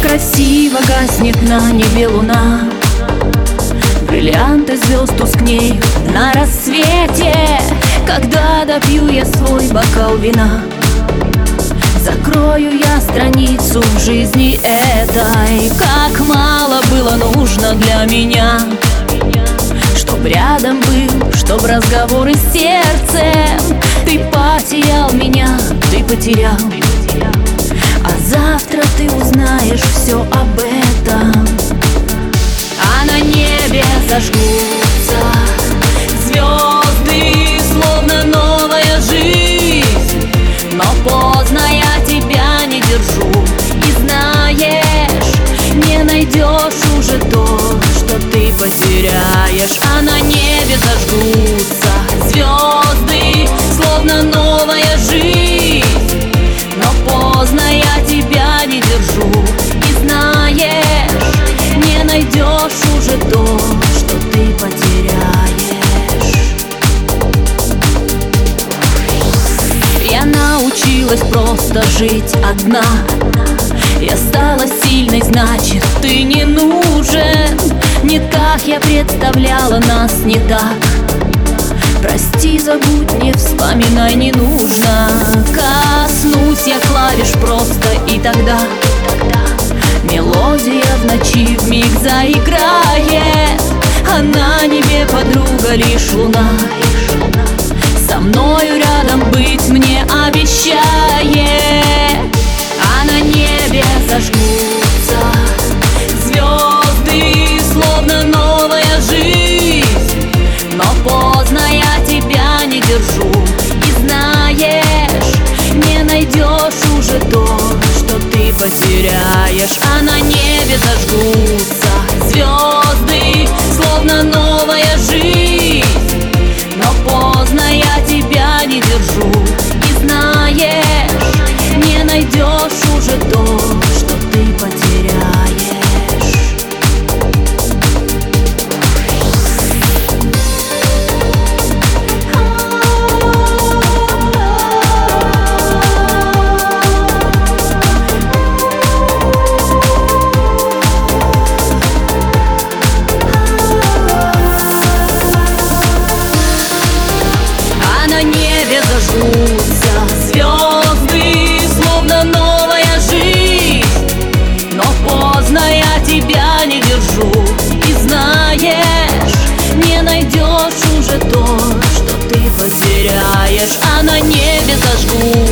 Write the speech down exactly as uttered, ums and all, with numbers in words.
красиво гаснет на небе луна, бриллианты звезд тускнеют на рассвете. Когда допью я свой бокал вина, закрою я страницу в жизни этой. Как мало было нужно для меня, чтоб рядом был, чтоб разговоры с сердцем. Ты потерял меня, ты потерял, а завтра ты узнаешь все об этом. А на небе зажгутся звезды, словно новая жизнь. Но поздно, я тебя не держу, и знаешь, не найдешь уже то, что ты потеряешь. А на небе зажгутся звезды, словно новая жизнь. Но поздно, я тебя не держу, и знаешь, не найдешь уже то, что ты потеряешь. Я научилась просто жить одна. Я стала сильной, значит, ты не нужен. Не так я представляла, нас не так. Прости, забудь, не вспоминай, не нужно. Коснусь я клавиш просто, и тогда мелодия в ночи вмиг заиграет. А на небе, подруга, лишь луна со мною рядом быть мне обещает. А на небе зажгутся звезды, словно новая жизнь. Но поздно, я тебя не держу, и знаешь, не найдешь уже то, что ты потеряешь. А на небе зажгутся звезды, словно новая жизнь. Но поздно, я тебя не держу, и знаешь, не найдешь уже то, что ты потеряешь. На небе зажгутся звезды, словно новая жизнь. Но поздно, я тебя не держу, и знаешь, не найдешь уже то, что ты потеряешь. А на небе зажгутся